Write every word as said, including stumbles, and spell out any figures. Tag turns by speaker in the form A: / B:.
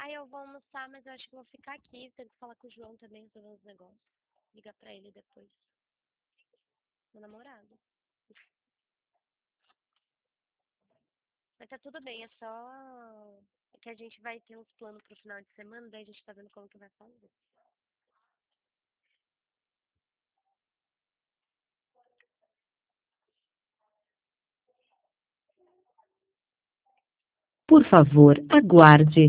A: Ai, eu vou almoçar, mas eu acho que vou ficar aqui. Tenho que falar com o João também, resolver uns negócios. Ligar pra ele depois. Meu namorado. Mas tá tudo bem, é só é que a gente vai ter uns planos pro final de semana, daí a gente tá vendo como que vai fazer.
B: Por favor, aguarde.